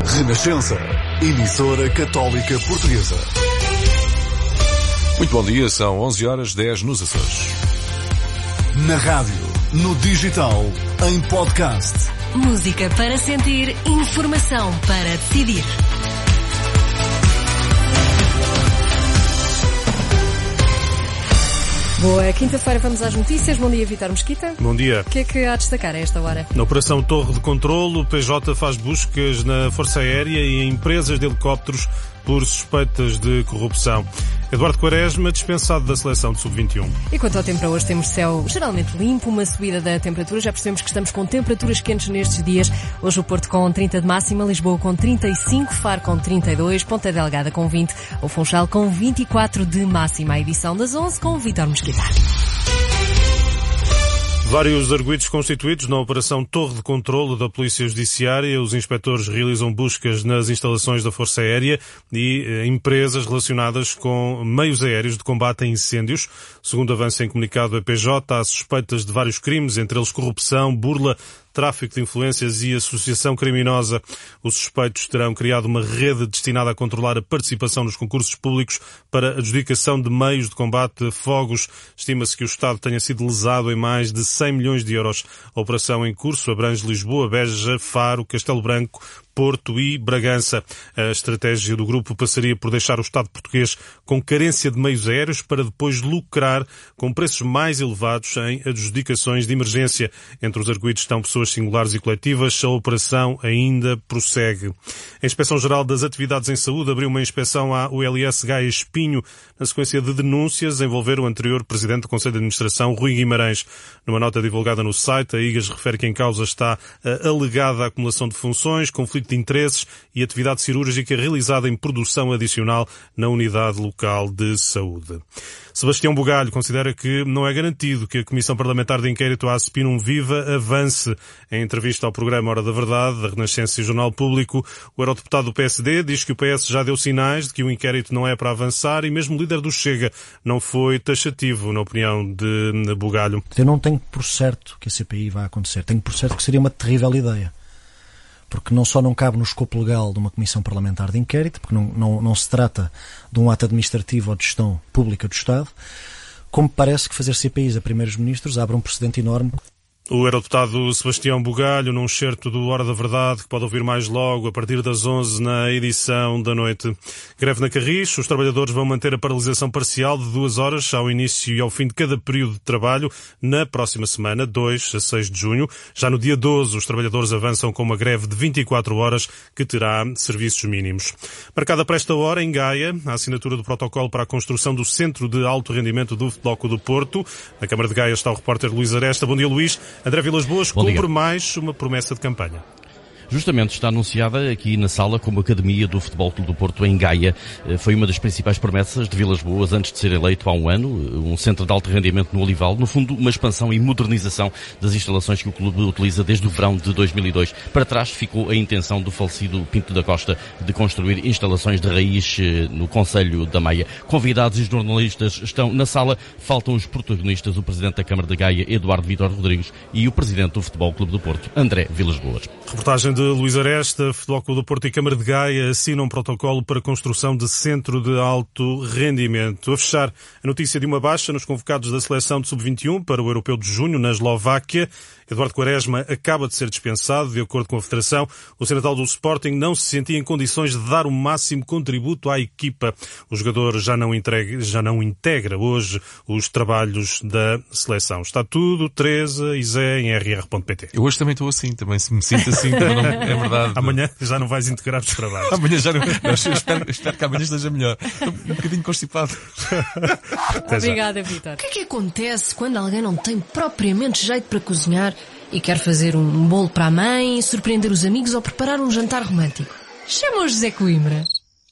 Renascença, emissora católica portuguesa. Muito bom dia, são 11h10 nos Açores. Na rádio, no digital, em podcast. Música para sentir, informação para decidir. Boa quinta-feira, vamos às notícias. Bom dia, Vítor Mesquita. Bom dia. O que é que há a destacar a esta hora? Na Operação Torre de Controlo, o PJ faz buscas na Força Aérea e em empresas de helicópteros por suspeitas de corrupção. Eduardo Quaresma, dispensado da seleção de Sub-21. E quanto ao tempo para hoje, temos céu geralmente limpo, uma subida da temperatura. Já percebemos que estamos com temperaturas quentes nestes dias. Hoje o Porto com 30 de máxima, Lisboa com 35, Faro com 32, Ponta Delgada com 20, o Funchal com 24 de máxima. A edição das 11 com o Vítor Mesquita. Vários arguidos constituídos na Operação Torre de Controlo da Polícia Judiciária. Os inspectores realizam buscas nas instalações da Força Aérea e empresas relacionadas com meios aéreos de combate a incêndios. Segundo avança em comunicado da PJ, há suspeitas de vários crimes, entre eles corrupção, burla, tráfico de influências e associação criminosa. Os suspeitos terão criado uma rede destinada a controlar a participação nos concursos públicos para adjudicação de meios de combate a fogos. Estima-se que o Estado tenha sido lesado em mais de 100 milhões de euros. A operação em curso abrange Lisboa, Beja, Faro, Castelo Branco, Porto e Bragança. A estratégia do grupo passaria por deixar o Estado português com carência de meios aéreos para depois lucrar com preços mais elevados em adjudicações de emergência. Entre os arguidos estão pessoas singulares e coletivas. A operação ainda prossegue. A Inspeção-Geral das Atividades em Saúde abriu uma inspeção à ULS Gaia Espinho na sequência de denúncias a envolver o anterior Presidente do Conselho de Administração, Rui Guimarães. Numa nota divulgada no site, a IGAS refere que em causa está a alegada acumulação de funções, conflito de interesses e atividade cirúrgica realizada em produção adicional na unidade local de saúde. Sebastião Bugalho considera que não é garantido que a Comissão Parlamentar de Inquérito à Spinum Viva avance. Em entrevista ao programa Hora da Verdade, da Renascença e Jornal Público, o eurodeputado do PSD diz que o PS já deu sinais de que o inquérito não é para avançar e mesmo o líder do Chega não foi taxativo, na opinião de Bugalho. Eu não tenho por certo que a CPI vai acontecer. Tenho por certo que seria uma terrível ideia. Porque não só não cabe no escopo legal de uma comissão parlamentar de inquérito, porque não se trata de um ato administrativo ou de gestão pública do Estado, como parece que fazer CPIs a primeiros ministros abre um precedente enorme. O eurodeputado Sebastião Bugalho, num excerto do Hora da Verdade, que pode ouvir mais logo, a partir das 11 na edição da noite. Greve na Carris. Os trabalhadores vão manter a paralisação parcial de 2 horas ao início e ao fim de cada período de trabalho na próxima semana, 2 a 6 de junho. Já no dia 12, os trabalhadores avançam com uma greve de 24 horas que terá serviços mínimos. Marcada para esta hora, em Gaia, a assinatura do protocolo para a construção do Centro de Alto Rendimento do Futebol Clube do Porto. Na Câmara de Gaia está o repórter Luís Aresta. Bom dia, Luís. André Vilas Boas cumpre mais uma promessa de campanha. Justamente está anunciada aqui na sala como Academia do Futebol Clube do Porto em Gaia. Foi uma das principais promessas de Vilas Boas antes de ser eleito há um ano. Um centro de alto rendimento no Olival. No fundo, uma expansão e modernização das instalações que o clube utiliza desde o verão de 2002. Para trás ficou a intenção do falecido Pinto da Costa de construir instalações de raiz no Concelho da Maia. Convidados e jornalistas estão na sala. Faltam os protagonistas, o Presidente da Câmara de Gaia, Eduardo Vítor Rodrigues, e o Presidente do Futebol Clube do Porto, André Vilas Boas. Reportagem de Luís Aresta. Futebol Clube do Porto e Câmara de Gaia assinam um protocolo para a construção de centro de alto rendimento. A fechar, a notícia de uma baixa nos convocados da seleção de Sub-21 para o Europeu de Junho, na Eslováquia. Eduardo Quaresma acaba de ser dispensado. De acordo com a Federação, o central do Sporting não se sentia em condições de dar o máximo contributo à equipa. O jogador já não integra hoje os trabalhos da seleção. Está tudo, Teresa e Zé, em rr.pt. Eu hoje também estou assim, também me sinto assim, é verdade. Amanhã já não vais integrar os trabalhos. Amanhã já não. Espero que amanhã esteja melhor. Estou um bocadinho constipado. Obrigada, Vítor. O que é que acontece quando alguém não tem propriamente jeito para cozinhar e quer fazer um bolo para a mãe, surpreender os amigos ou preparar um jantar romântico? Chama o José Coimbra.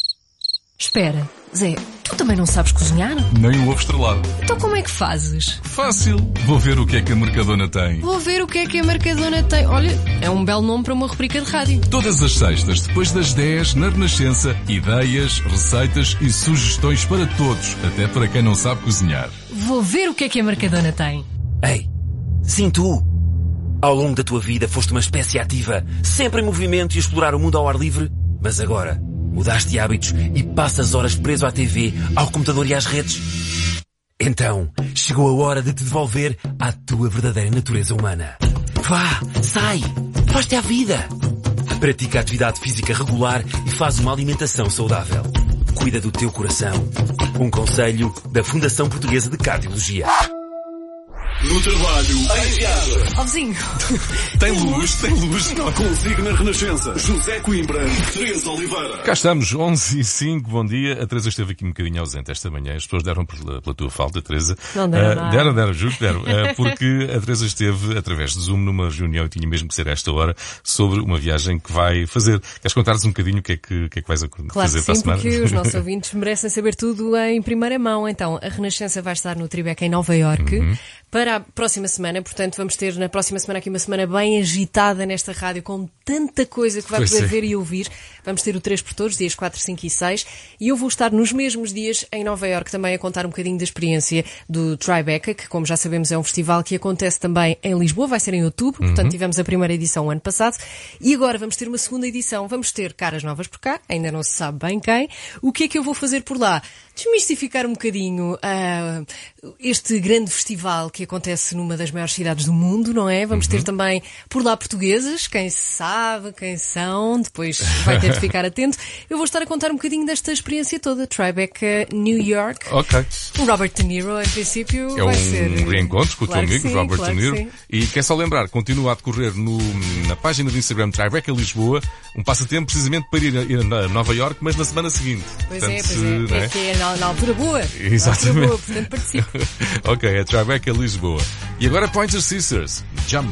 Espera, Zé, tu também não sabes cozinhar? Nem o ovo estrelado. Então como é que fazes? Fácil. Vou ver o que é que a Mercadona tem. Vou ver o que é que a Mercadona tem. Olha, é um belo nome para uma rubrica de rádio. Todas as sextas, depois das 10, na Renascença, ideias, receitas e sugestões para todos, até para quem não sabe cozinhar. Vou ver o que é que a Mercadona tem. Ei, sim tu! Ao longo da tua vida foste uma espécie ativa, sempre em movimento e a explorar o mundo ao ar livre? Mas agora, mudaste de hábitos e passas horas preso à TV, ao computador e às redes. Então, chegou a hora de te devolver à tua verdadeira natureza humana. Vá, sai, faz-te à vida. Pratica atividade física regular e faz uma alimentação saudável. Cuida do teu coração. Um conselho da Fundação Portuguesa de Cardiologia. No trabalho, em viagem. Ó vizinho. Tem luz. Consigo na Renascença. José Coimbra, Teresa Oliveira. Cá estamos, 11h05, bom dia. A Teresa esteve aqui um bocadinho ausente esta manhã. As pessoas deram pela tua falta, Teresa. Não deram nada. Deram, juro que deram. Porque a Teresa esteve, através de Zoom, numa reunião, e tinha mesmo que ser a esta hora, sobre uma viagem que vai fazer. Queres contar-nos um bocadinho o que é que vais fazer para a semana? Claro que sim, porque os nossos ouvintes merecem saber tudo em primeira mão. Então, a Renascença vai estar no Tribeca em Nova Iorque. Para a próxima semana, portanto, vamos ter na próxima semana aqui uma semana bem agitada nesta rádio, com tanta coisa que vai poder ver e ouvir. Vamos ter o 3 por Todos, dias 4, 5 e 6, e eu vou estar nos mesmos dias em Nova Iorque também a contar um bocadinho da experiência do Tribeca, que, como já sabemos, é um festival que acontece também em Lisboa, vai ser em outubro, portanto tivemos a primeira edição o ano passado, e agora vamos ter uma segunda edição, vamos ter caras novas por cá, ainda não se sabe bem quem. O que é que eu vou fazer por lá? Desmistificar um bocadinho este grande festival que acontece numa das maiores cidades do mundo, não é? Vamos ter também por lá portugueses, quem sabe, quem são, depois vai ter de ficar atento. Eu vou estar a contar um bocadinho desta experiência toda, Tribeca, New York. Ok. O Robert De Niro, em princípio, vai ser... É um reencontro com o teu amigo, sim, Robert claro De Niro. sim. E quer só lembrar, continua a decorrer na página do Instagram Tribeca Lisboa, um passatempo precisamente para ir a Nova Iorque, mas na semana seguinte. Pois Portanto, é. É que é na altura boa. Exatamente. Na altura boa, portanto participe. Ok, é Tribeca Lisboa. E agora Pointer Sisters, Jump.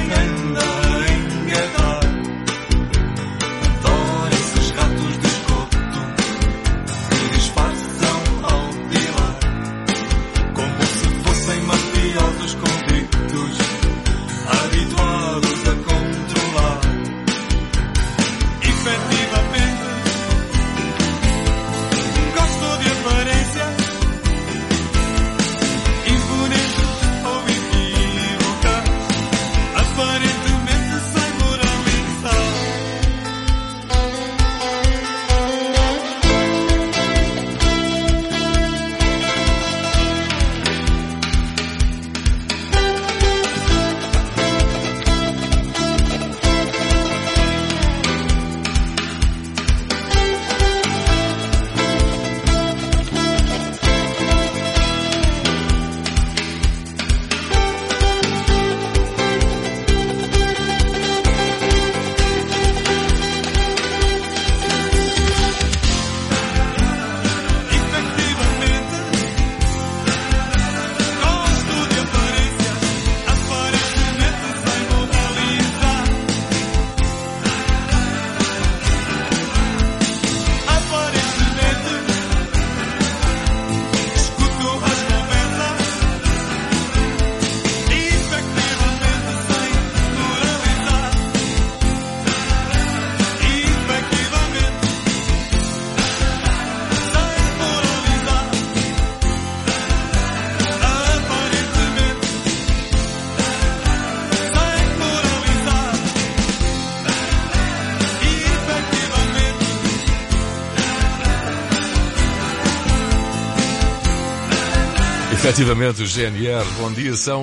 Efetivamente, o GNR. Bom dia, são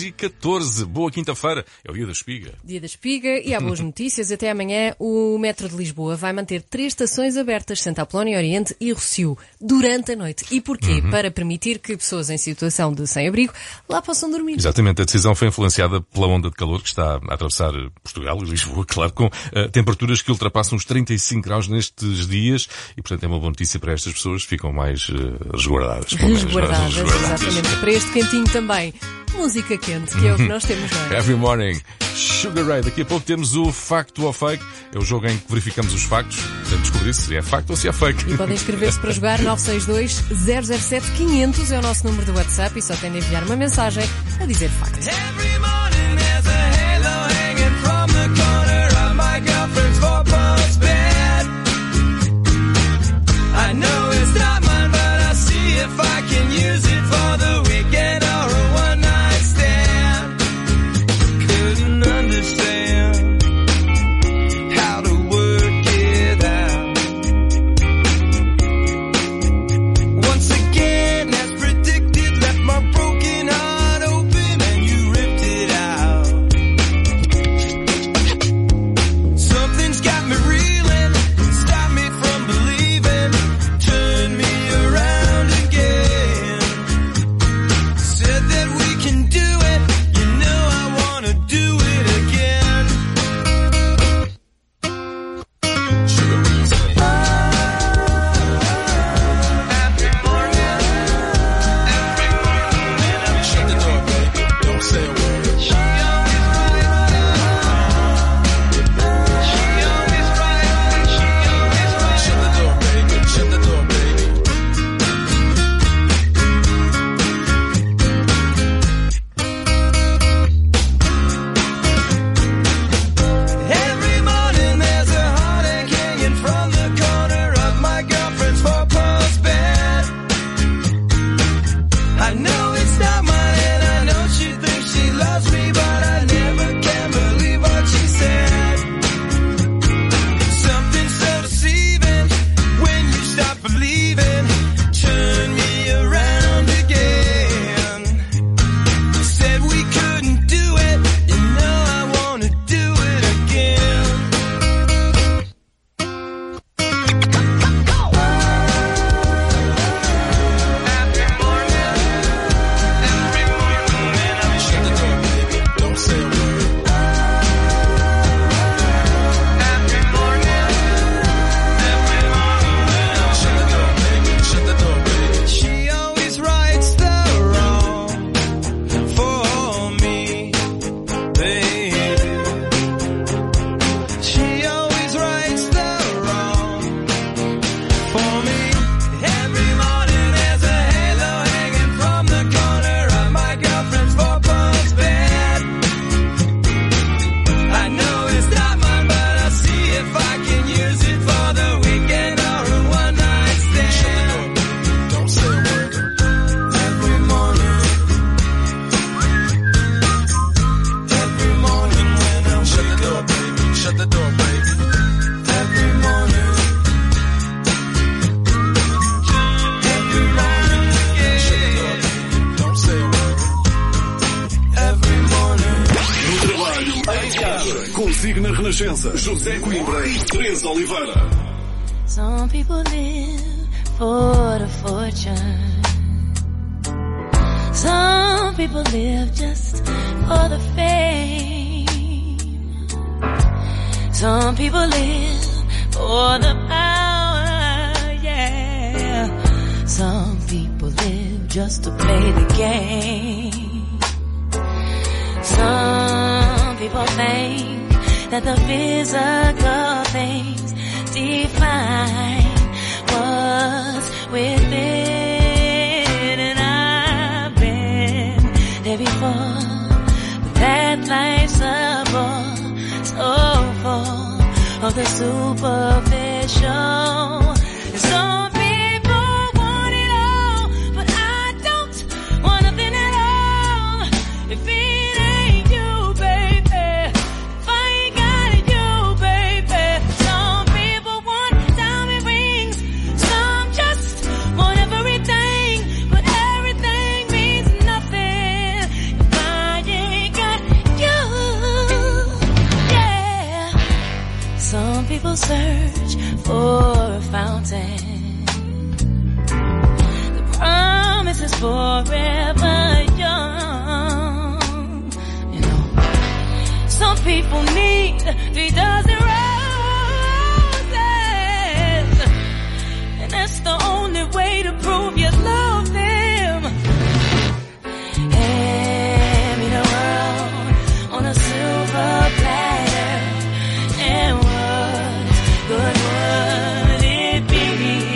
11h14. Boa quinta-feira. É o dia da espiga. Dia da espiga e há boas notícias. Até amanhã o Metro de Lisboa vai manter 3 estações abertas, Santa Apolónia, Oriente e Rossio, durante a noite. E porquê? Para permitir que pessoas em situação de sem-abrigo lá possam dormir. Exatamente. A decisão foi influenciada pela onda de calor que está a atravessar Portugal e Lisboa, claro, com temperaturas que ultrapassam os 35 graus nestes dias e, portanto, é uma boa notícia para estas pessoas que ficam mais resguardadas. Resguardadas, exatamente. Para este cantinho também. Música quente, que é o que nós temos, não é? Every morning. Sugar Ray. Daqui a pouco temos o Facto ou Fake. É o jogo em que verificamos os factos. Temos de descobrir se é facto ou se é fake. E podem inscrever-se para jogar 962-007-500 é o nosso número de WhatsApp e só tem de enviar uma mensagem a dizer facto. Every morning there's a halo hanging from the corner of my girlfriend's four-post bed. I know it's not mine, but I'll see if I can use it for the weekend or a one-night stand. Couldn't understand how to work it out. Once again, as predicted, left my broken heart open and you ripped it out. Em viagem, consigo na Renascença, José Coimbra e Teresa Oliveira. Some people live for the fortune. Some people live just for the fame. Some people live for the power, yeah. Some people live just to play the game. Some people think that the physical things define what's within, and I've been there before, but that life's a bore, so full of the superficial. Some people want it all, but I don't want nothing at all. If it ain't you, baby, if I ain't got you, baby. Some people want diamond rings, some just want everything, but everything means nothing if I ain't got you. Yeah. Some people search for a fountain. The promise is forever young. You know, some people need 3 dozen roses, and that's the only way to prove you love them. Hand me the world on a silver platter, and what good would it be?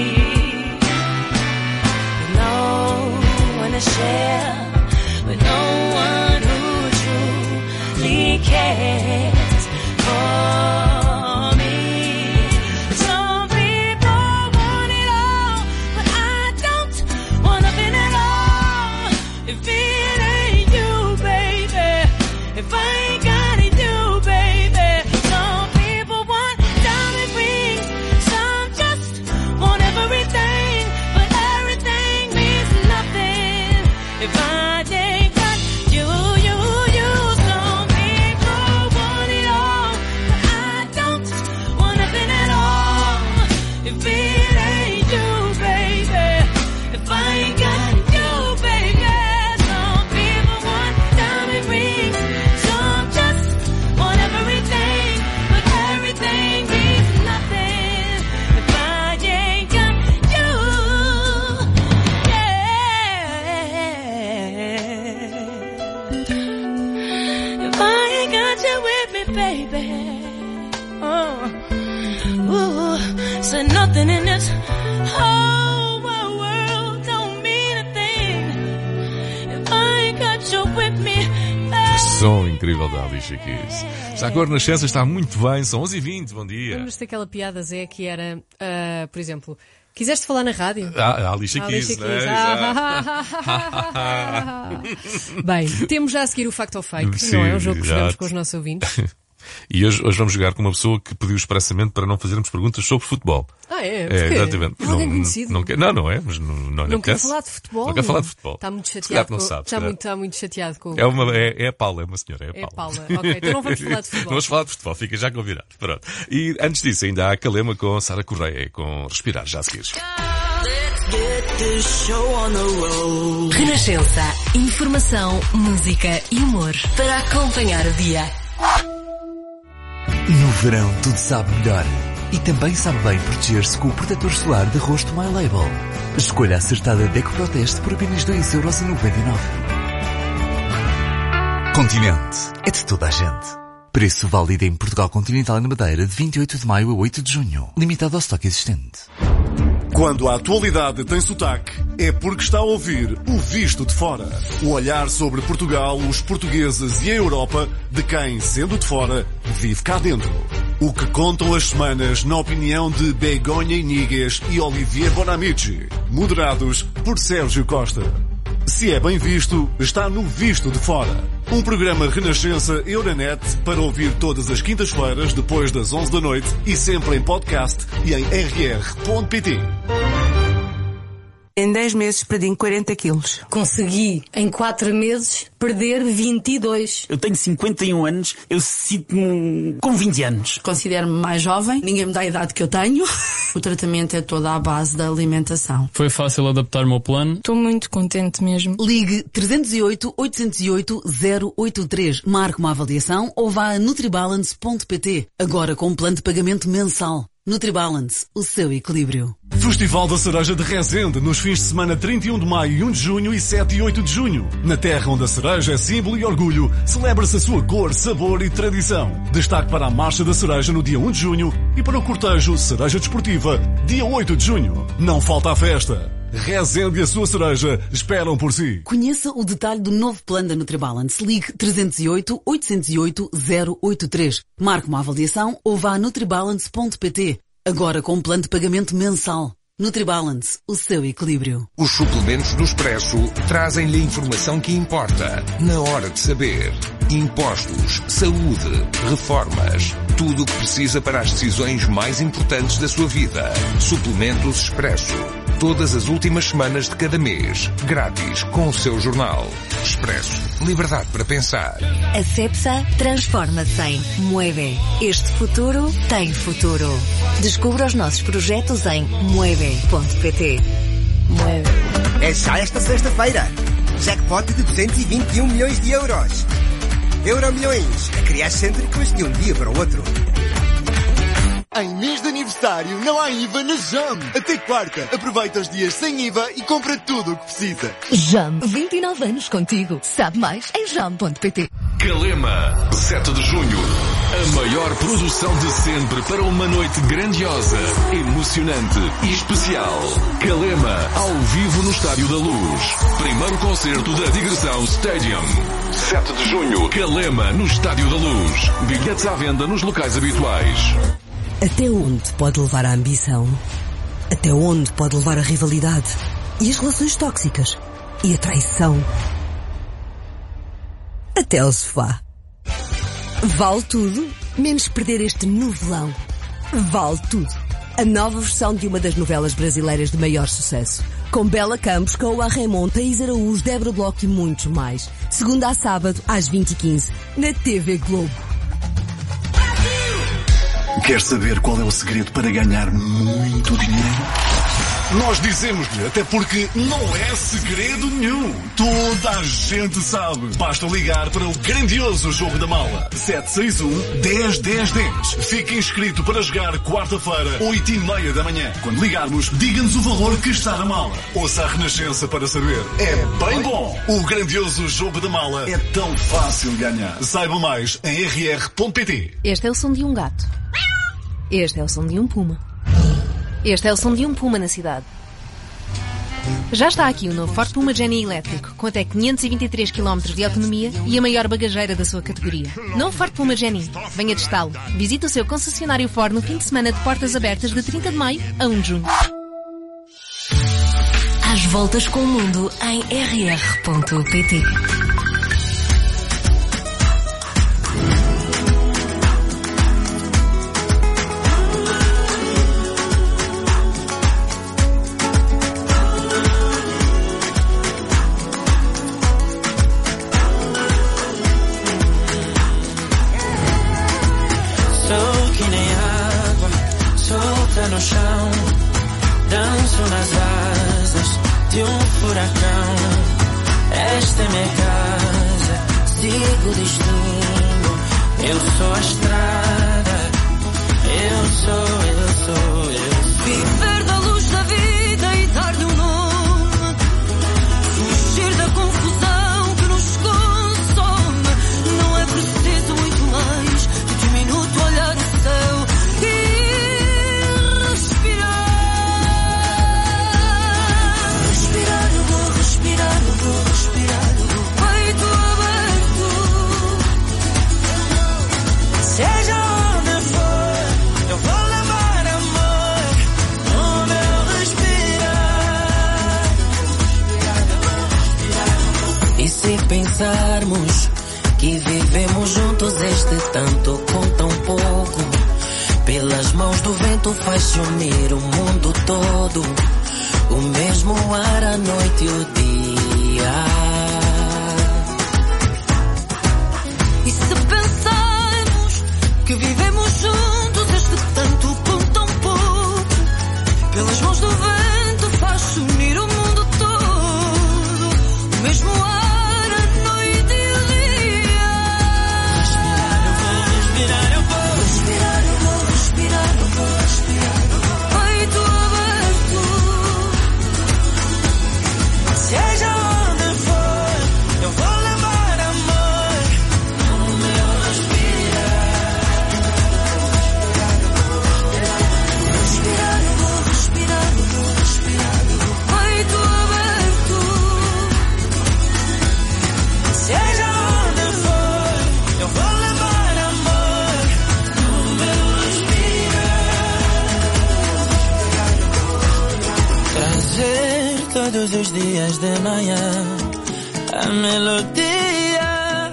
With no one to share, with no one who truly cares for me. Some people want it all, but I don't want nothing at all. If it ain't you, baby, if I ain't got it, you, baby. Some people want diamond rings, some just want everything, but everything means nothing if I ain't got you, you, you. Some people want it all, but I don't want nothing at all. If it ain't you, baby, if I ain't got you, baby. Some people want diamond rings, some just want everything, but everything means nothing if I ain't got you. Yeah. If I ain't got you with me, baby. Ooh, so nothing in this whole world don't mean a thing if I ain't got you with me, baby. Som incrível da Alicia Keys. Já com a Renascença está muito bem, são 11h20, bom dia. Lembras-te daquela piada, Zé, que era, por exemplo, quiseste falar na rádio? A Alicia Keys, Alicia né? Keys. Bem, temos já a seguir o Fact ou Fake, Sim, não é? Um jogo que jogamos exato. com os nossos ouvintes. E hoje vamos jogar com uma pessoa que pediu expressamente para não fazermos perguntas sobre futebol. Ah, é? É, Porquê? exatamente. Alguém conhecido? Não, não é, mas não Não quer apetece. falar de futebol? Não quer falar de futebol. Está muito Se calhar chateado. não sabe, se calhar. Está muito chateado com o... É a Paula, é uma senhora, é a É Paula. Paula. Ok, então não vamos falar de futebol. Não vamos falar de futebol, fica já combinado. Pronto. E antes disso ainda há a Calema com Sara Correia, com Respirar, já a seguir. Renascença. Informação, música e humor para acompanhar o dia. No verão tudo sabe melhor. E também sabe bem proteger-se com o protetor solar de rosto My Label. Escolha a acertada Deco Proteste por apenas 2,99€. Continente. É de toda a gente. Preço válido em Portugal Continental e na Madeira de 28 de maio a 8 de junho. Limitado ao estoque existente. Quando a atualidade tem sotaque, é porque está a ouvir o Visto de Fora. O olhar sobre Portugal, os portugueses e a Europa de quem, sendo de fora, vive cá dentro. O que contam as semanas na opinião de Begonha Inigues e Olivier Bonamici. Moderados por Sérgio Costa. Se é bem visto, está no Visto de Fora. Um programa Renascença Euronet para ouvir todas as quintas-feiras depois das 11 da noite e sempre em podcast e em rr.pt. Em 10 meses perdi 40 quilos. Consegui, em 4 meses, perder 22. Eu tenho 51 anos, eu sinto-me com 20 anos. Considero-me mais jovem, ninguém me dá a idade que eu tenho. O tratamento é todo à base da alimentação. Foi fácil adaptar-me ao plano. Estou muito contente mesmo. Ligue 308 808 083. Marque uma avaliação ou vá a nutribalance.pt. Agora com um plano de pagamento mensal. NutriBalance, o seu equilíbrio. Festival da Cereja de Rezende, nos fins de semana 31 de maio e 1 de junho e 7 e 8 de junho. Na terra onde a cereja é símbolo e orgulho, celebra-se a sua cor, sabor e tradição. Destaque para a Marcha da Cereja no dia 1 de junho e para o cortejo Cereja Desportiva, dia 8 de junho. Não falta a festa. Rezende e a sua cereja esperam por si. Conheça o detalhe do novo plano da NutriBalance. Ligue 308 808 083. Marque uma avaliação ou vá a nutribalance.pt. Agora com um plano de pagamento mensal. NutriBalance, o seu equilíbrio. Os suplementos do Expresso trazem-lhe a informação que importa, na hora de saber. Impostos, saúde, reformas, tudo o que precisa para as decisões mais importantes da sua vida. Suplementos Expresso. Todas as últimas semanas de cada mês. Grátis com o seu jornal. Expresso. Liberdade para pensar. A Cepsa transforma-se em Mueve. Este futuro tem futuro. Descubra os nossos projetos em mueve.pt. Mueve. É já esta sexta-feira. Jackpot de 221 milhões de euros. Euromilhões. A criar cêntricos de um dia para o outro. Em mês de aniversário não há IVA na JAM. Até quarta, aproveita os dias sem IVA e compra tudo o que precisa. JAM, 29 anos contigo. Sabe mais em jam.pt. Calema, 7 de junho. A maior produção de sempre para uma noite grandiosa, emocionante e especial. Calema, ao vivo no Estádio da Luz. Primeiro concerto da Digressão Stadium. 7 de junho, Calema, no Estádio da Luz. Bilhetes à venda nos locais habituais. Até onde pode levar a ambição? Até onde pode levar a rivalidade? E as relações tóxicas? E a traição? Até ao sofá. Vale tudo, menos perder este novelão. Vale tudo. A nova versão de uma das novelas brasileiras de maior sucesso. Com Bela Campos, Coa Raymond, Thaís Araújo, Débora Bloch e muitos mais. Segunda a sábado, às 20h15, na TV Globo. Quer saber qual é o segredo para ganhar muito dinheiro? Nós dizemos-lhe, até porque não é segredo nenhum. Toda a gente sabe. Basta ligar para o grandioso Jogo da Mala. 761-10-10-10. Fique inscrito para jogar quarta-feira, 8h30 da manhã. Quando ligarmos, diga-nos o valor que está na mala. Ouça a Renascença para saber. É bem bom. O grandioso Jogo da Mala é tão fácil de ganhar. Saiba mais em rr.pt. Este é o som de um gato. Este é o som de um puma. Este é o som de um puma na cidade. Já está aqui o novo Ford Puma Genie elétrico, com até 523 km de autonomia e a maior bagageira da sua categoria. Novo Ford Puma Genie. Venha testá-lo. Visite o seu concessionário Ford no fim de semana de portas abertas de 30 de maio a 1 de junho. Às voltas com o mundo em rr.pt. No chão, danço nas asas de um furacão. Esta é minha casa, sigo o destino. Eu sou a estrada, eu sou. Viver da luz da vida e dar-lhe um nome. Fugir da confusão que nos consome. Não é preciso muito mais de diminuto olhar o céu. Seja onde for, eu vou levar amor no meu respirar. E se pensarmos que vivemos juntos este tanto com tão pouco, pelas mãos do vento faz sumir o mundo todo. o mesmo ar à noite e o dia. E se pensarmos que vivemos juntos este tanto por tão pouco, pelas mãos do vento faz unir o mundo todo, o mesmo ar à noite e o dia. Respirar, eu vou respirar, eu vou respirar, eu vou respirar, eu vou respirar, peito aberto. Seja onde for, eu vou levar amor no meu respirar. Respirar, eu vou respirar, eu vou respirar, peito aberto. Seja onde for, eu vou levar amor no meu respirar. Trazer todos os dias de manhã a melodia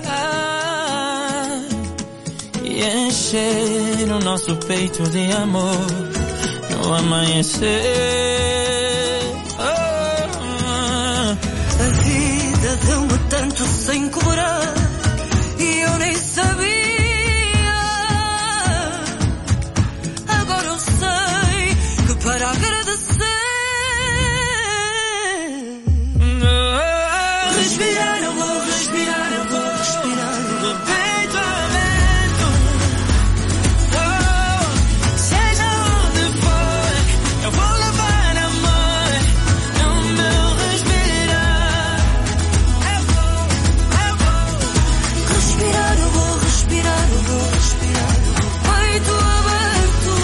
e encher o nosso peito de amor no amanhecer. A vida deu-me tanto sem cobrar e eu nem sabia. Agora eu sei que para agradecer, respirar, eu vou respirar, eu vou respirar, de peito aberto. Seja onde for, eu vou levar amor no meu respirar. Eu vou respirar, eu vou respirar, eu vou respirar, peito aberto.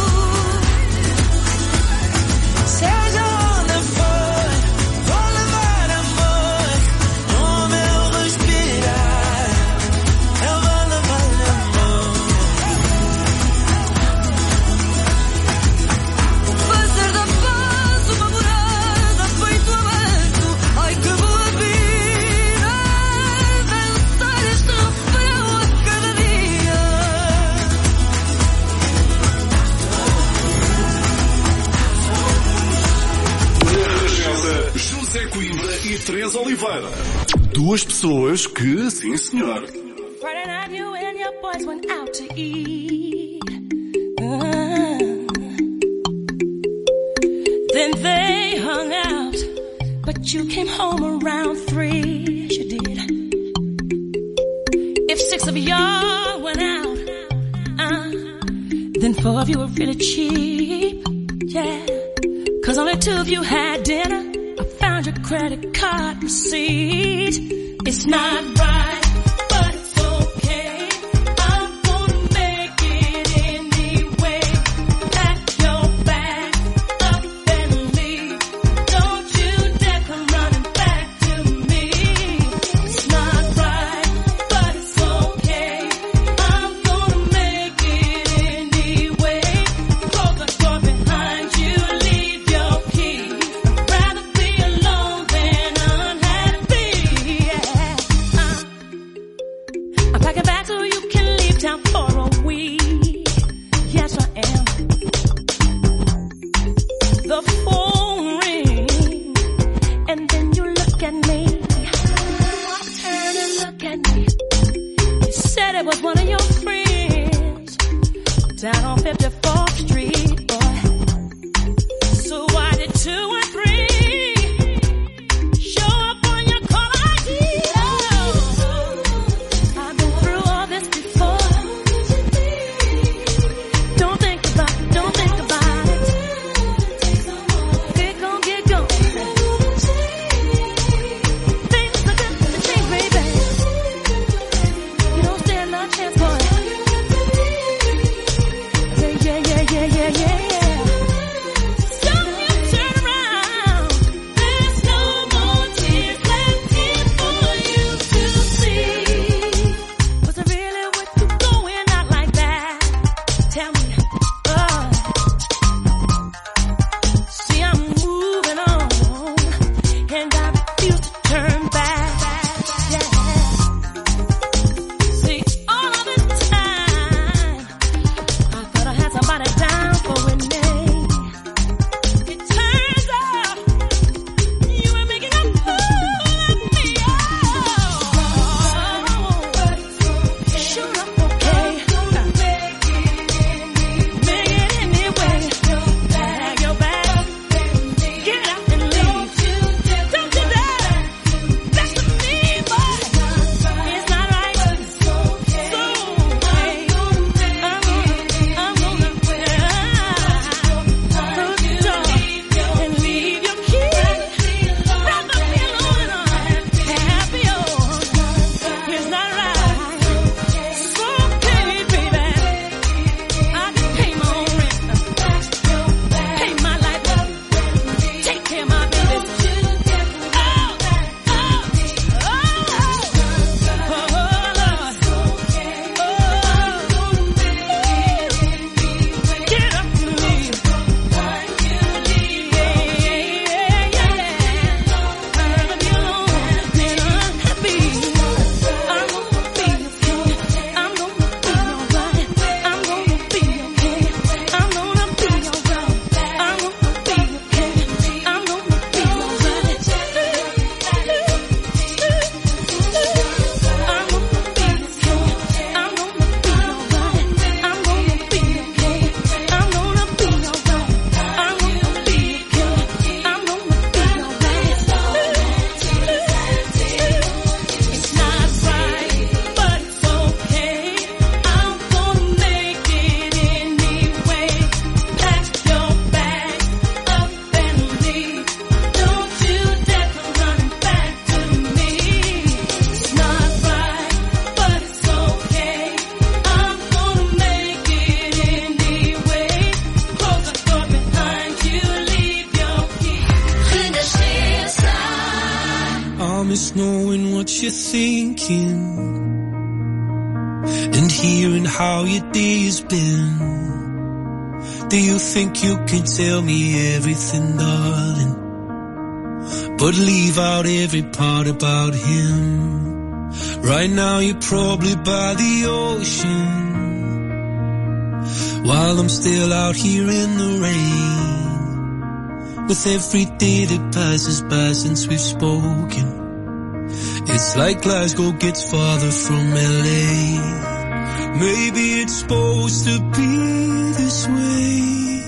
Seja onde for, vou levar amor no meu respirar. Eu vou levar amor. Fazer da paz uma morada, peito aberto. Ai que boa vida, dançar este refrão a cada dia. José Coimbra e Teresa Oliveira. Duas pessoas que, sim senhor. Friday night you and your boys went out to eat. Then they hung out, but you came home around 3. Yes, you did. If 6 of y'all went out, then 4 of you were really cheap. Yeah, 'cause only 2 of you had dinner. I found your credit card receipt. It's not right, but it's okay. I'm gonna make it anyway. Pack your bag up and leave. Don't you dare come running back to me. It's not right, but it's okay. I'm gonna make it anyway. Close the door behind you, leave your key. I'd rather be alone than unhappy. Yeah. what you're thinking and hearing how your day has been. Do you think you can tell me everything, darling, but leave out every part about him? Right now you're probably by the ocean, while I'm still out here in the rain. With every day that passes by since we've spoken, it's like Glasgow gets farther from LA. Maybe it's supposed to be this way,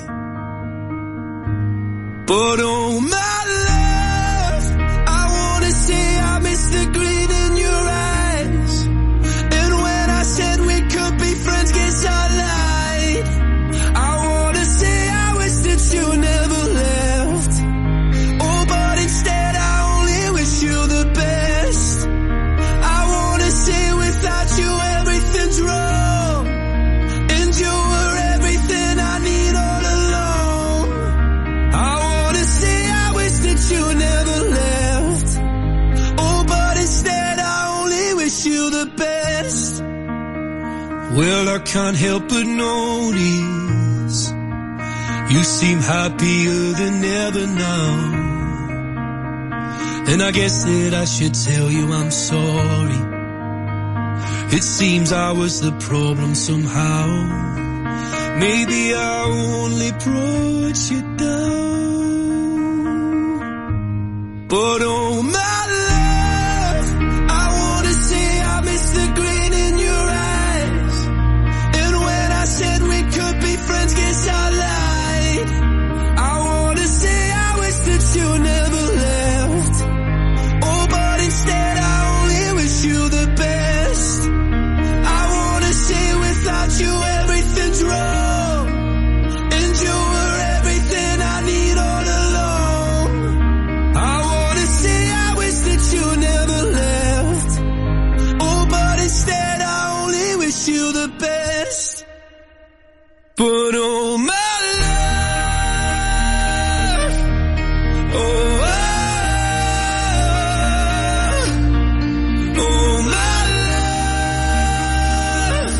but oh my love, I wanna say I miss the grin in your eyes. And when I said we could be friends, guess I lied. I wanna say I wish that you never left. Oh, but instead I only wish you the best. I wanna say without you everything's wrong, and you were everything I need all along. I wanna say I wish that you never left. Oh, but instead I only wish you the best. Well, I can't help but notice you seem happier than ever now. And I guess that I should tell you I'm sorry. It seems I was the problem somehow. Maybe I only brought you down. But oh my love, I wanna say I miss the grin in your eyes. And when I said we could be friends, guess I lied. I wanna say I wish that you never left. Oh, but instead I only wish you the best. I wanna say without you everything's wrong, and you were everything I need all along. I wanna say I wish that you never left. Oh, but instead I only wish you the best. But oh my love, oh, oh my love,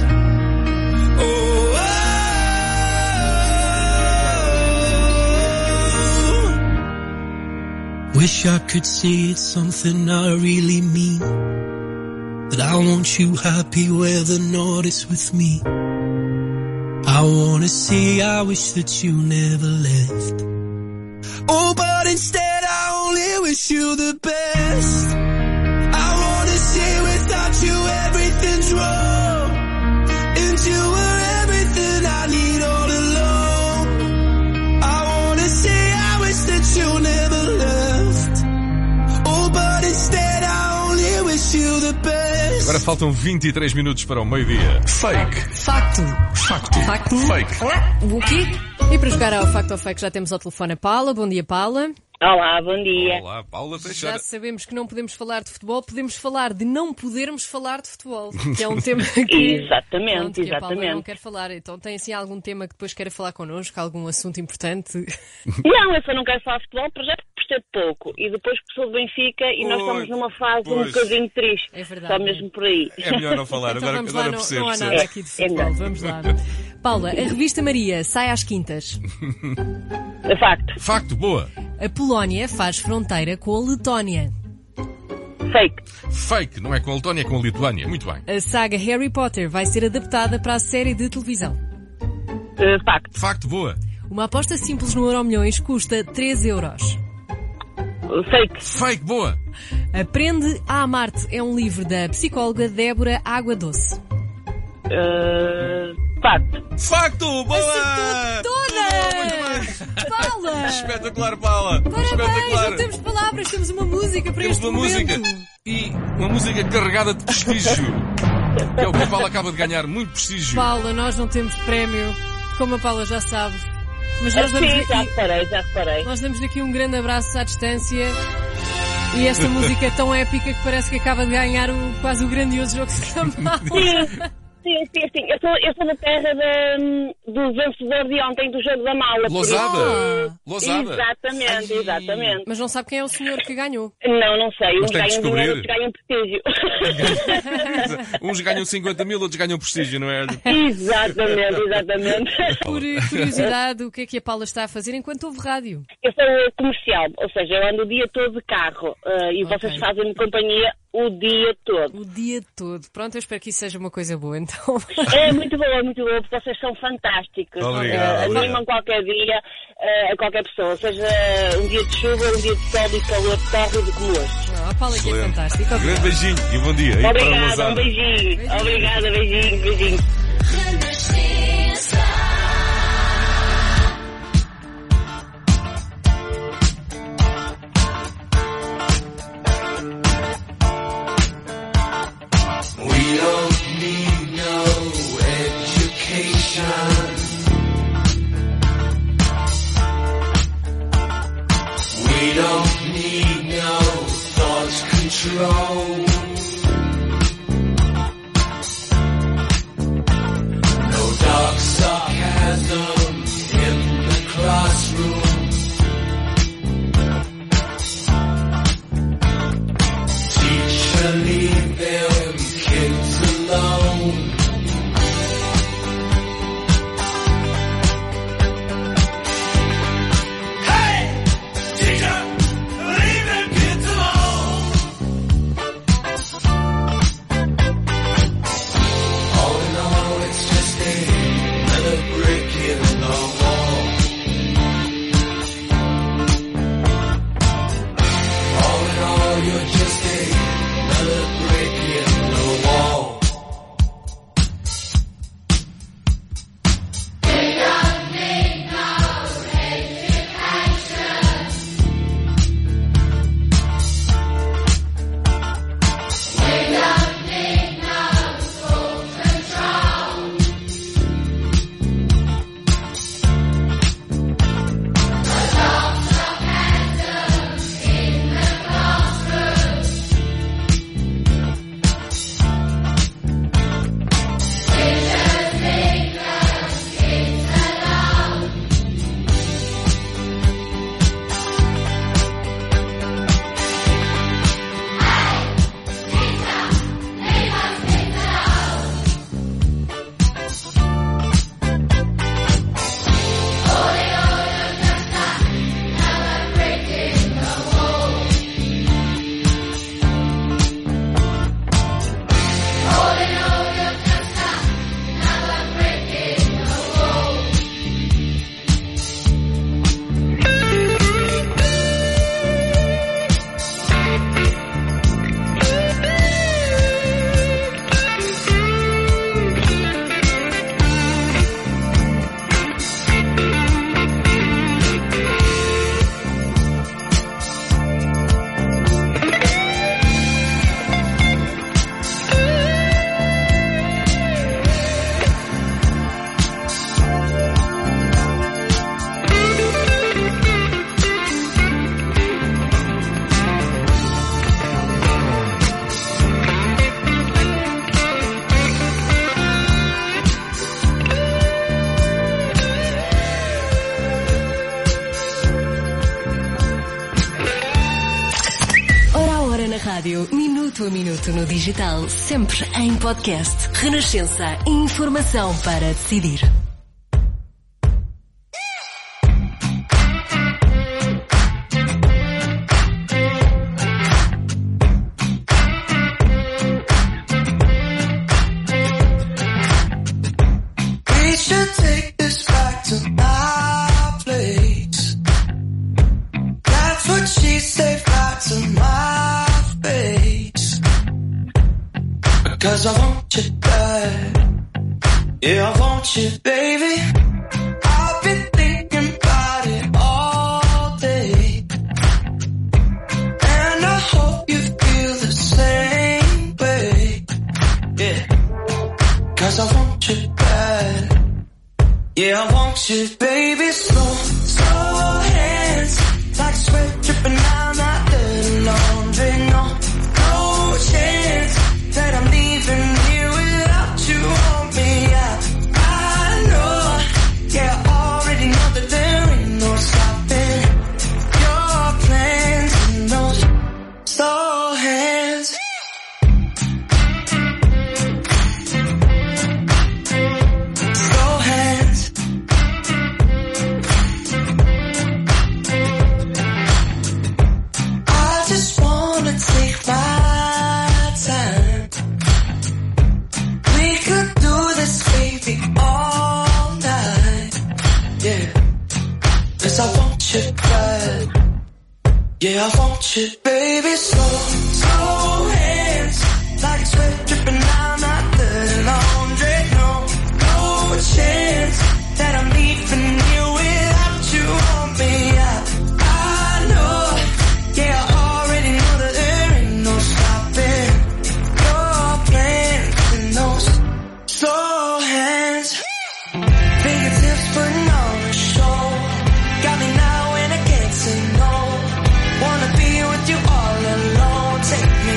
oh. Wish I could say it's something I really mean, that I want you happy whether or not it's with me. I wanna say I wish that you never left. Oh, but instead I only wish you the best. I wanna say without you everything's wrong, and you were everything I need all along. I wanna say I wish that you never left. Oh, but instead I only wish you the best. Agora faltam 23 minutos para o meio-dia. Fake. Facto. Facto. Facto. Fake. O quê? E para jogar ao Facto ou Fake já temos ao telefone a Paula. Bom dia, Paula. Olá, bom dia. Olá, Paula Teixeira. Já sabemos que não podemos falar de futebol, podemos falar de não podermos falar de futebol, que é um tema que... Exatamente, pronto, que a Paula exatamente. não quer falar. Então tem assim algum tema que depois queira falar connosco, algum assunto importante? Não, eu só não quero falar de futebol, por exemplo, por ser pouco. E depois que sou do Benfica e nós estamos numa fase um bocadinho triste. É verdade. Só mesmo por aí. É melhor não falar, Então agora, vamos lá, agora não, percebo. não há nada aqui de futebol, vamos lá. Paula, a revista Maria sai às quintas. É facto. Facto, boa. A Polónia faz fronteira com a Letónia. Fake. Fake, não é com a Letónia, é com a Lituânia. Muito bem. A saga Harry Potter vai ser adaptada para a série de televisão. Facto. Facto, boa. Uma aposta simples no Euromilhões custa 3 euros. Fake. Fake, boa. Aprende a Amar-te é um livro da psicóloga Débora Água Doce. Facto. Facto, boa! Acertou todas! Paula! Espetacular, Paula! Parabéns, Espetacular! não temos palavras, temos uma música para Temos este uma momento. música e uma música carregada de prestígio. Que é o que a Paula acaba de ganhar, muito prestígio. Paula, nós não temos prémio, como a Paula já sabe. Mas nós Sim, damos já aqui, reparei. nós damos aqui um grande abraço à distância. E esta música é tão épica que parece que acaba de ganhar quase o grandioso jogo de campeão. Sim. Eu sou da terra do vencedor de ontem do jogo da mala. Lousada. Exatamente. Mas não sabe quem é o senhor que ganhou? Não sei. Mas Uns ganham dinheiro, outros ganham prestígio. Uns ganham 50 mil, outros ganham prestígio, não é? Exatamente. Por curiosidade, o que é que a Paula está a fazer enquanto ouve rádio? Eu sou comercial, ou seja, eu ando o dia todo de carro e vocês fazem-me companhia o dia todo. O dia todo. Pronto, eu espero que isso seja uma coisa boa, então. É muito boa, porque vocês são fantásticos. Obrigado. Animam qualquer dia a qualquer pessoa, seja um dia de chuva, um dia de sol e calor tórrido como hoje. A Paula que é fantástica. Um grande beijinho e bom dia. Obrigada, um beijinho. Obrigada, beijinho. We don't need no education. We don't need no thought control. No dark sarcasm in the classroom. Teacher, leave them kids alone. Hey! Teacher! Leave them kids alone! All in all, it's just another brick in the wall. All in all, you're just another brick in the wall. Rádio, minuto a minuto no digital, sempre em podcast. Renascença, informação para decidir. We should take this back to my place. That's what she said back to my face. Because I want you bad. Yeah, I want you, baby. I've been thinking about it all day. And I hope you feel the same way. Yeah. Cause I want you bad. Yeah, I want you, baby. Slow hands, like sweat dripping down that dirty laundry. No chance that I'm leaving here without you. want you bad. Yeah, I want you, baby. Slow hands, like sweat dripping down my dirty laundry. No chance that I'm leaving you without you on me. I know, yeah, I already know that there ain't no stopping your plans and those slow hands. Fingertips putting on a show, got me now and I can't say no. Wanna be with you all alone. Take me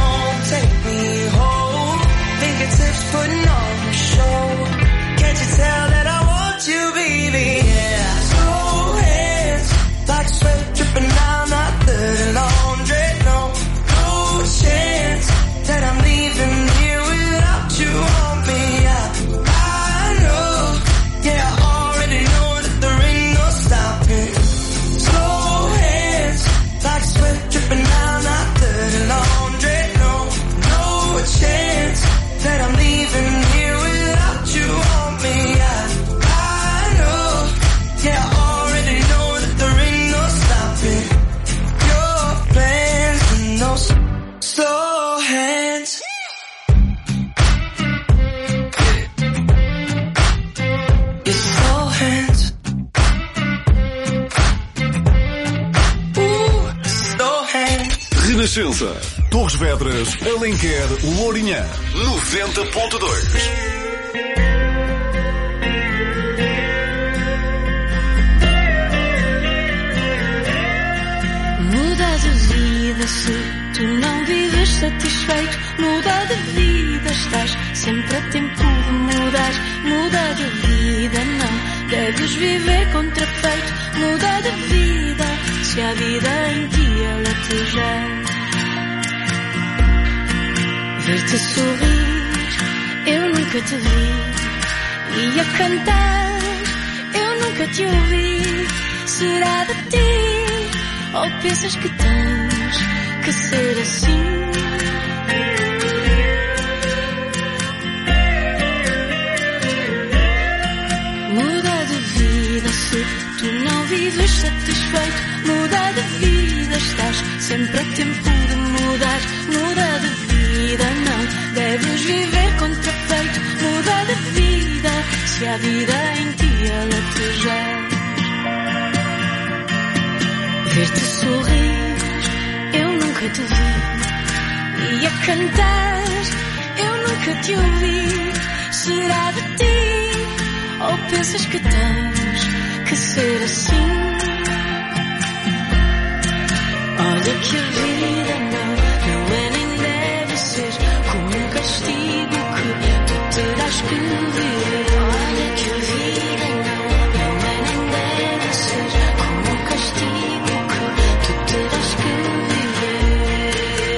home. Fingertips putting on a show. Can't you tell that I want you, baby? Yeah. Slow hands, like sweat dripping down my dirty laundry. No chance that I'm leaving here without you on me. I know, yeah, I already know that there ain't no stopping. Slow hands, like sweat dripping down my dirty laundry. No chance that I'm leaving here without you on me. I know, yeah, I already know that there ain't no stopping your plans and those slow hands. Your slow hands. Slow hands. Renascença. Torres Vedras, Alenquer, Lourinhã. 90.2. Muda de vida se tu não vives satisfeito. Muda de vida, estás sempre a tempo de mudar. Muda de vida, não deves viver contrafeito. Muda de vida, se a vida em ti alatejar. Ver-te sorrir, eu nunca te vi. E a cantar, eu nunca te ouvi. Será de ti, ou pensas que tens que ser assim? Muda de vida se tu não vives satisfeito. Muda de vida, estás sempre a tempo de mudar. Muda de vida, não deves viver contrafeito. Muda de vida, se a vida em ti alatejar. Ver-te sorrir, eu nunca te vi. E a cantar, eu nunca te ouvi. Será de ti, ou pensas que tens que ser assim? Olha que a vida não é nem deve ser como um castigo que tu terás que viver. Olha que a vida não é nem deve ser como um castigo que tu terás que viver.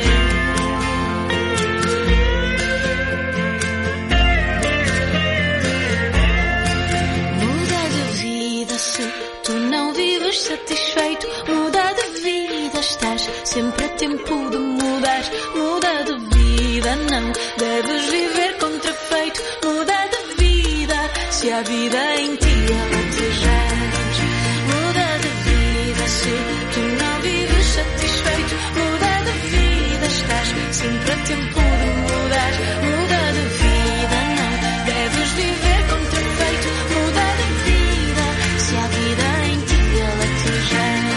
Muda de vida se tu não vives satisfeito. Muda de vida, estás sempre a tempo de mudar. Muda de vida, não deves viver contrafeito. Muda de vida, se a vida em ti alatejar. Muda de vida, se tu não vives satisfeito. Muda de vida, estás sempre a tempo de mudar. Muda de vida, não deves viver contrafeito. Muda de vida, se a vida em ti alatejar.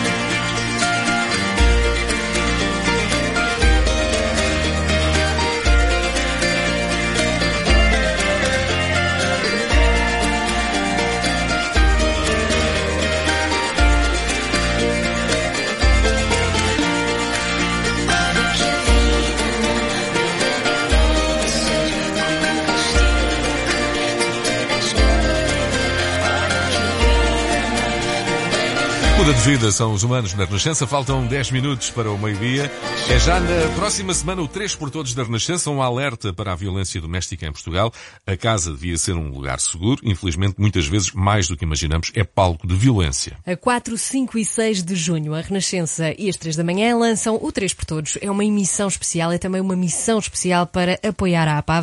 Muda de vida são os humanos na Renascença. Faltam 10 minutos para o meio-dia. É já na próxima semana o 3 por Todos da Renascença, um alerta para a violência doméstica em Portugal. A casa devia ser um lugar seguro. Infelizmente, muitas vezes, mais do que imaginamos, é palco de violência. A 4, 5 e 6 de junho, a Renascença e as 3 da manhã lançam o 3 por Todos. É uma emissão especial, é também uma missão especial para apoiar a APAV.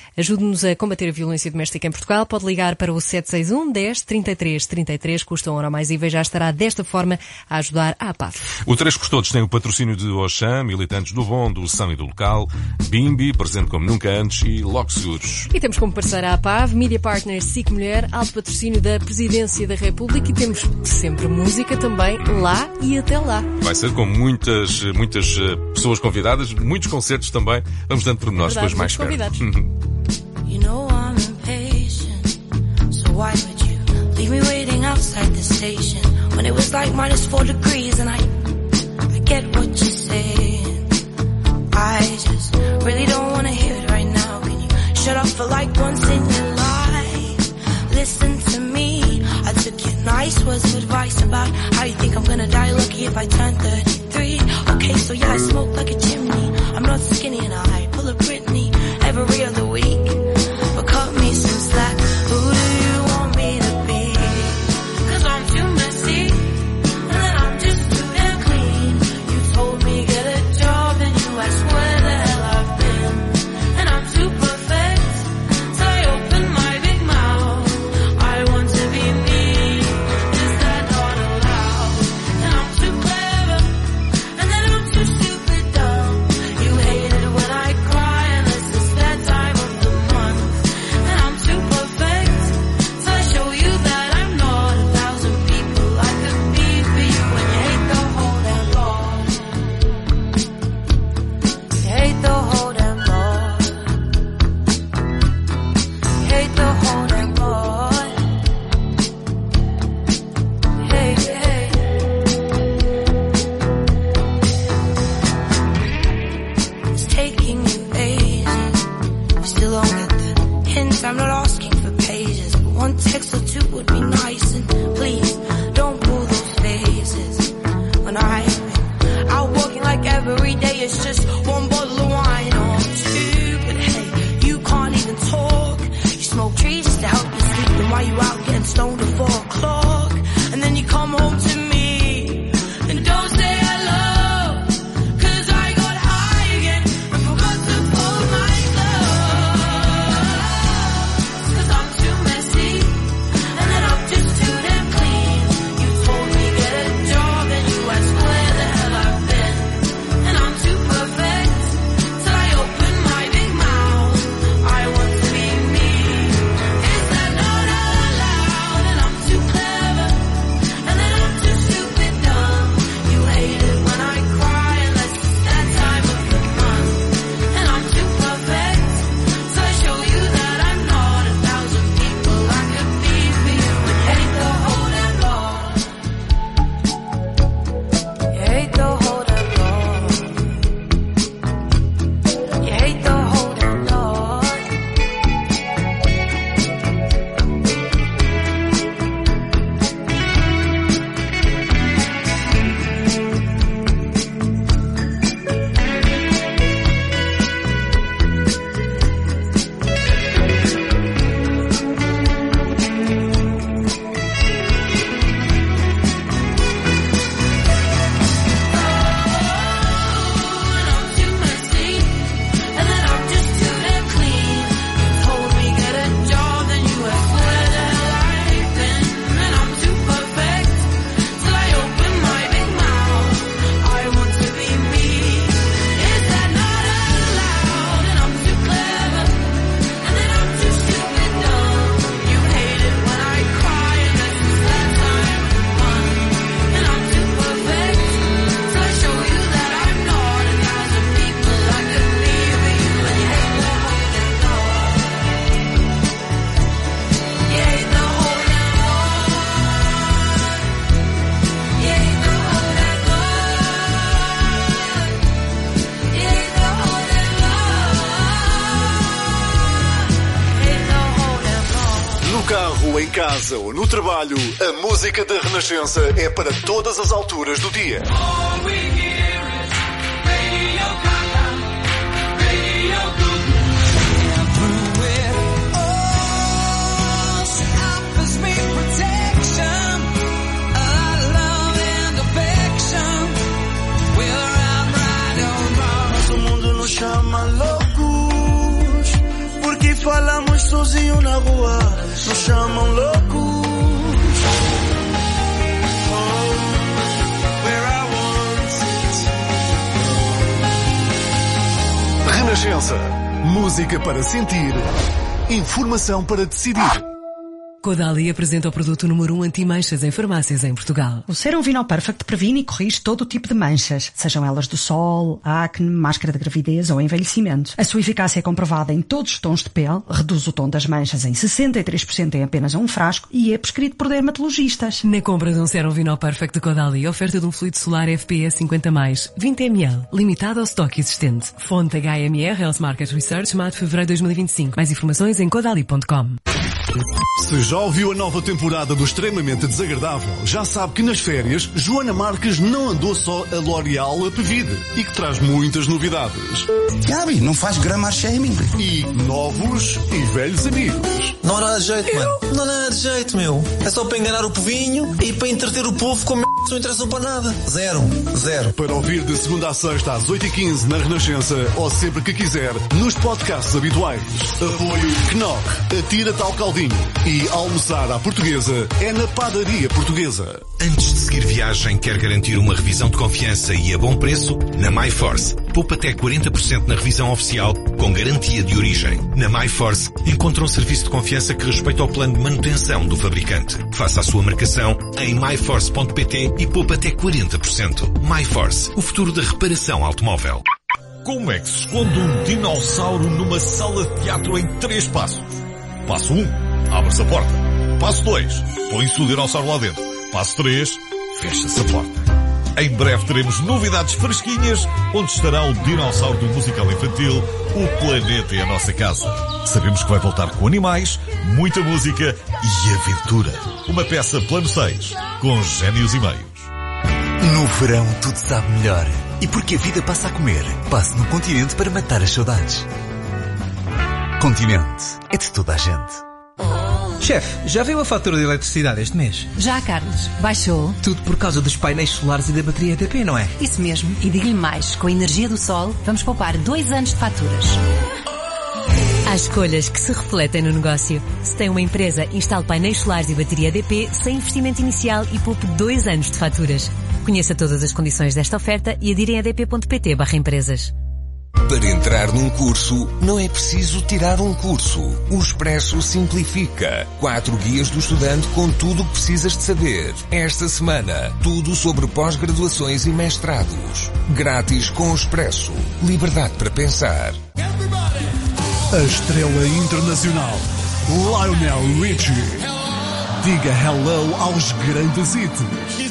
Ajude-nos a combater a violência doméstica em Portugal. Pode ligar para o 761 10 33 33, custa €1 mais IVA, e já estará desta forma a ajudar a APAV. O 3 por Todos tem o patrocínio de Auchan, militantes do Bom, do São e do Local, Bimbi, presente como nunca antes, e Logo Seguros. E temos como parceira a APAV, Media Partners SIC Mulher, alto patrocínio da Presidência da República, e temos sempre música também lá e até lá. Vai ser com muitas pessoas convidadas, muitos concertos também. Vamos dando pormenores depois mais perto. You know I'm impatient, so why would you leave me waiting outside the station when it was like -4 degrees and I get what you're saying. I just really don't want to hear it right now. Can you shut up for like once in your life? Listen to me. I took your nice words of advice about how you think I'm gonna die lucky if I turn 33. Okay, so yeah, I smoke like a chimney. I'm not skinny and I pull a Britney every other week. But cut me some slack. Who do you want me to be? 'Cause I'm too messy and then I'm just too damn clean. You told me get a job and you asked where the hell I've been. And I'm too perfect, so I open my big mouth. I want to be me. Is that not allowed? And I'm too clever and then I'm too stupid dumb. You hate it when I cry unless it's that time of the month. And I'm too perfect, so I show you that I'm not 1,000 people I could be for you. And you hate the whole damn lot. You hate the whole damn lot. You hate the whole damn lot. You hate, you hate. It's taking you ages. You still don't get the hint. I'm not asking for pages, but one text or two would be nice. And please don't pull those faces when I've been out working like every day. It's just one bottle of wine or two. But hey, you can't even talk. You smoke trees just to help you sleep. And while you out getting stoned at 4 o'clock, and then you come home to me and don't say hello. 'Cause I got high again and forgot to fold my clothes. 'Cause I'm too messy and then I'm just too damn clean. You told me get a job and you asked where the hell I've been. And I'm too perfect, so I open my big mouth. I want to be me. Is that not allowed? And I'm too clever and then I'm too stupid dumb. You hate it when I cry unless it's that time of the month. And I'm too perfect, so I show you that I'm not 1,000 people I could be for you. And you hate the whole damn lot. You hate the whole damn lot. You hate the whole damn lot. And then I'm just too damn clean. You told me get a job, then you asked where the hell I've been. And I'm too perfect, till I open my big mouth. I want to be me. Is that not allowed? And I'm too clever, and then I'm too stupid dumb. You hate it when I cry, unless it's that time of the month. And I'm too perfect, so I show you that I'm not 1,000 people I could be for you. And you hate the whole damn lot. You hate the whole damn lot. You hate the whole damn lot. You hate the whole damn lot. You hate the whole damn lot. No carro, em casa ou no trabalho, a música da Renascença é para todas as alturas do dia. Mas o mundo nos chama loucos, porque falamos sozinho na rua, nos chamam loucos. Renascença. Música para sentir. Informação para decidir. Caudalie apresenta o produto número 1 anti-manchas em farmácias em Portugal. O Serum Vinol Perfect previne e corrige todo o tipo de manchas, sejam elas do sol, acne, máscara de gravidez ou envelhecimento. A sua eficácia é comprovada em todos os tons de pele, reduz o tom das manchas em 63% em apenas um frasco e é prescrito por dermatologistas. Na compra de um Serum Vinol Perfect de Caudalie, oferta de um fluido solar FPS 50+, 20 ml, limitado ao estoque existente. Fonte HMR Health Market Research, maio de fevereiro de 2025. Mais informações em caudalie.com. Se já ouviu a nova temporada do Extremamente Desagradável, já sabe que nas férias, Joana Marques não andou só a L'Oréal a Pevide e que traz muitas novidades. Gabi, não faz grammar shaming. E novos e velhos amigos. Não há nada de jeito, mano. Não há nada de jeito, meu. É só para enganar o povinho e para entreter o povo com merda que não interessam para nada. Zero. Para ouvir de segunda a sexta às 8h15 na Renascença ou sempre que quiser nos podcasts habituais. Apoio Knorr, atira-te ao caldinho. E almoçar à portuguesa é na Padaria Portuguesa. Antes de seguir viagem, quer garantir uma revisão de confiança e a bom preço? Na MyForce, poupa até 40% na revisão oficial com garantia de origem. Na MyForce, encontra um serviço de confiança que respeita o plano de manutenção do fabricante. Faça a sua marcação em myforce.pt e poupa até 40%. MyForce, o futuro da reparação automóvel. Como é que se esconde um dinossauro numa sala de teatro em 3 passos? Passo 1. Abre-se a porta. Passo 2. Põe-se o dinossauro lá dentro. Passo 3. Fecha-se a porta. Em breve teremos novidades fresquinhas onde estará o dinossauro do musical infantil O Planeta é a Nossa Casa. Sabemos que vai voltar com animais, muita música e aventura. Uma peça plano 6, com génios e meios. No verão tudo sabe melhor. E porque a vida passa a comer, passe no Continente para matar as saudades. Continente é de toda a gente. Chefe, já veio a fatura de eletricidade este mês? Já, Carlos. Baixou. Tudo por causa dos painéis solares e da bateria EDP, não é? Isso mesmo. E digo-lhe mais, com a energia do sol, vamos poupar 2 anos de faturas. Há escolhas que se refletem no negócio. Se tem uma empresa, instale painéis solares e bateria EDP sem investimento inicial e poupe 2 anos de faturas. Conheça todas as condições desta oferta e adire em edp.pt/empresas. Para entrar num curso, não é preciso tirar um curso. O Expresso simplifica. 4 guias do estudante com tudo o que precisas de saber. Esta semana, tudo sobre pós-graduações e mestrados. Grátis com o Expresso. Liberdade para pensar. A estrela internacional, Lionel Richie. Diga hello aos grandes hits.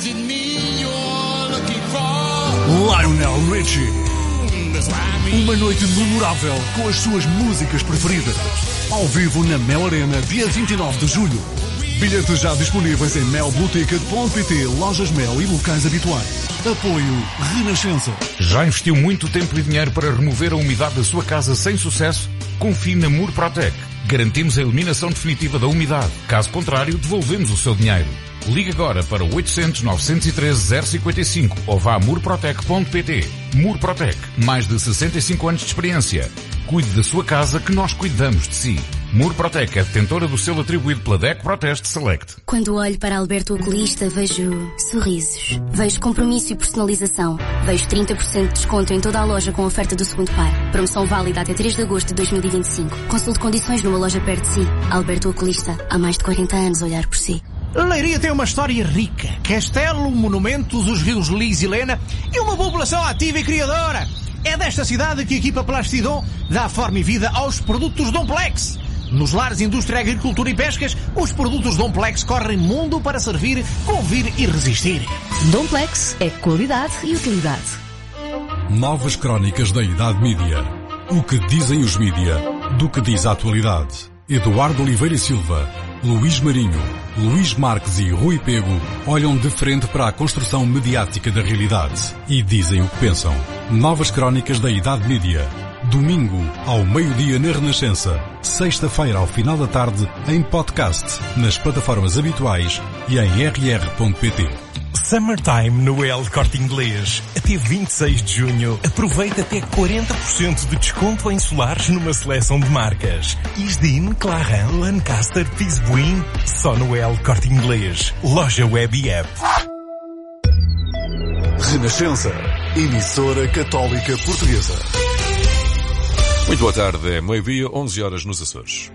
Lionel Richie. Uma noite memorável com as suas músicas preferidas. Ao vivo na Mel Arena, dia 29 de julho. Bilhetes já disponíveis em melblueticket.pt, lojas Mel e locais habituais. Apoio Renascença. Já investiu muito tempo e dinheiro para remover a umidade da sua casa sem sucesso? Confie na Murprotec. Garantimos a eliminação definitiva da umidade. Caso contrário, devolvemos o seu dinheiro. Ligue agora para 800 913 055 ou vá a murprotec.pt. Murprotec, mais de 65 anos de experiência. Cuide da sua casa que nós cuidamos de si. Murprotec é detentora do selo atribuído pela DEC Proteste Select. Quando olho para Alberto Oculista, vejo sorrisos. Vejo compromisso e personalização. Vejo 30% de desconto em toda a loja com oferta do segundo par. Promoção válida até 3 de agosto de 2025. Consulte condições numa loja perto de si. Alberto Oculista, há mais de 40 anos a olhar por si. Leiria tem uma história rica. Castelo, monumentos, os rios Lis e Lena e uma população ativa e criadora. É desta cidade que a equipa Plastidom dá forma e vida aos produtos Domplex. Nos lares, indústria, agricultura e pescas, os produtos Domplex correm mundo para servir, convir e resistir. Domplex é qualidade e utilidade. Novas crónicas da Idade Mídia. O que dizem os mídia, do que diz a atualidade. Eduardo Oliveira e Silva, Luís Marinho, Luís Marques e Rui Pego olham de frente para a construção mediática da realidade e dizem o que pensam. Novas crónicas da Idade Mídia. Domingo, ao meio-dia na Renascença. Sexta-feira, ao final da tarde, em podcast, nas plataformas habituais e em rr.pt. Summertime no El Corte Inglês. Até 26 de junho, aproveita até 40% de desconto em solares numa seleção de marcas. Isdin, Clarin, Lancaster, Pisbuin. Só no El Corte Inglês. Loja web e app. Renascença, emissora católica portuguesa. Muito boa tarde, é meio-dia, 11 horas nos Açores.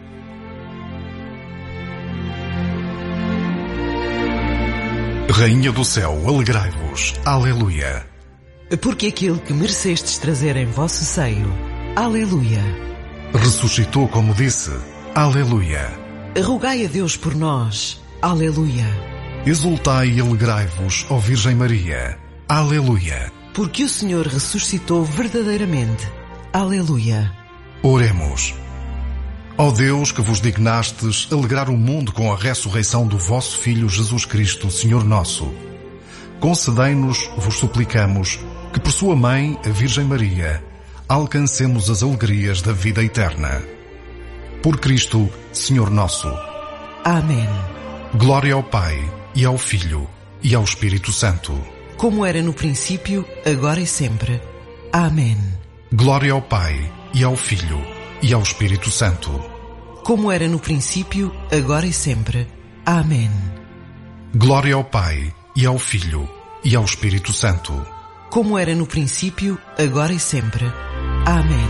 Rainha do céu, alegrai-vos. Aleluia. Porque aquele que merecestes trazer em vosso seio. Aleluia. Ressuscitou como disse. Aleluia. Rogai a Deus por nós. Aleluia. Exultai e alegrai-vos, ó Virgem Maria. Aleluia. Porque o Senhor ressuscitou verdadeiramente. Aleluia. Oremos. Ó Deus, que vos dignastes alegrar o mundo com a ressurreição do vosso Filho Jesus Cristo, Senhor nosso, concedei-nos, vos suplicamos, que por sua mãe, a Virgem Maria, alcancemos as alegrias da vida eterna. Por Cristo, Senhor nosso. Amém. Glória ao Pai, e ao Filho, e ao Espírito Santo. Como era no princípio, agora e sempre. Amém. Glória ao Pai, e ao Filho, e ao Espírito Santo. Como era no princípio, agora e sempre. Amém. Glória ao Pai, e ao Filho, e ao Espírito Santo. Como era no princípio, agora e sempre. Amém.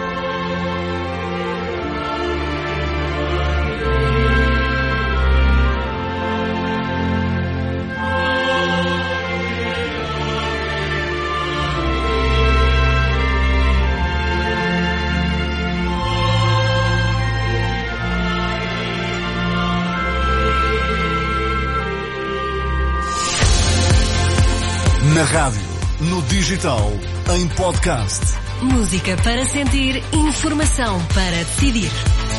Na rádio, no digital, em podcast. Música para sentir, informação para decidir.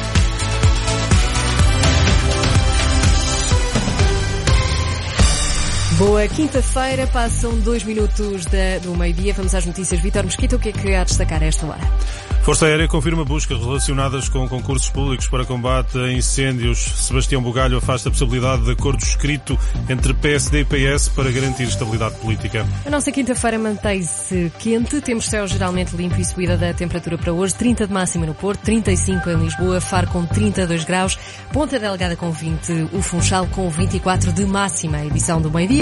Boa quinta-feira, passam 2 minutos do meio-dia. Vamos às notícias. Vítor Mesquita, o que é que há a destacar a esta hora? Força Aérea confirma buscas relacionadas com concursos públicos para combate a incêndios. Sebastião Bugalho afasta a possibilidade de acordo escrito entre PSD e PS para garantir estabilidade política. A nossa quinta-feira mantém-se quente. Temos céu geralmente limpo e subida da temperatura para hoje. 30 de máxima no Porto, 35 em Lisboa, Faro com 32 graus, Ponta Delgada com 20, o Funchal com 24 de máxima. A edição do meio-dia.